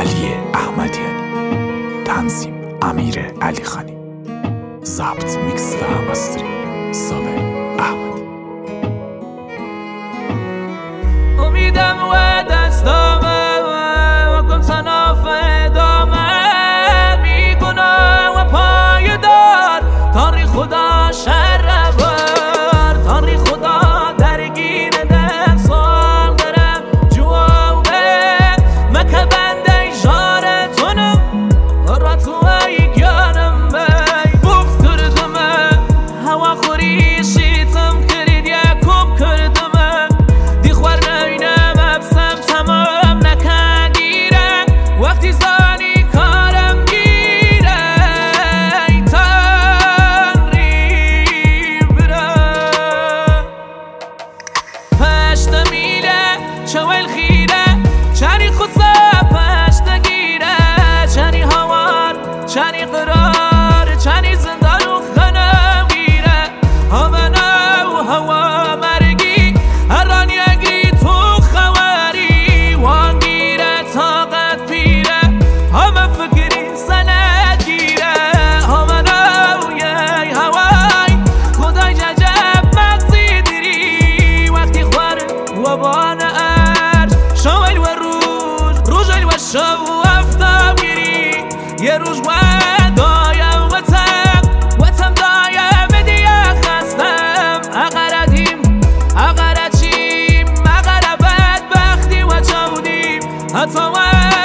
علی احمدیانی، تنظیم امیر علی خانی، ضبط میکس و مسترینگ صابر احمدی. امیدم و دستامه و کن صناف ادامه، بیگناه و پایدار تاری خدا شر بر، تاری خدا درگیر ده سال درم جوابه مکه بنده جارتونم را تو ای گیانم بی بوف کردمه هوا خوری شیطم کرید یکوب کردمه دی خوار نینم ابسم تمام نکندیره وقتی زانی کارم گیره ای تنری بره پشت میله چوال خیره چنی خصه پشت گیره چنی هوار چنی قرار چنی زندان و خنم گیره همنا و هوا مرگی هران یگی تو خواری وان گیره طاقت پیره همه فکری سند گیره همنا و یه هوای خدای ججب مغزی دیری وقتی خوار و بان ارج شوال و روز و شب و افتاب گیری یه روز و دایم وطم دایم دیگه خستم اقردیم اقرچیم اقربت بختی و چودیم حتی